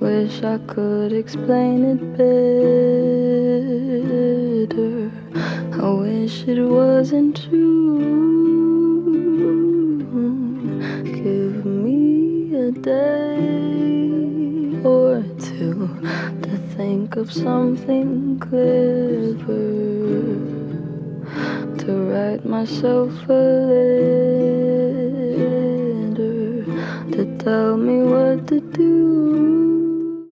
Wish I could explain it better. I wish it wasn't true. Give me a day or two to think of something clever, to write myself a letter, to tell me what to do.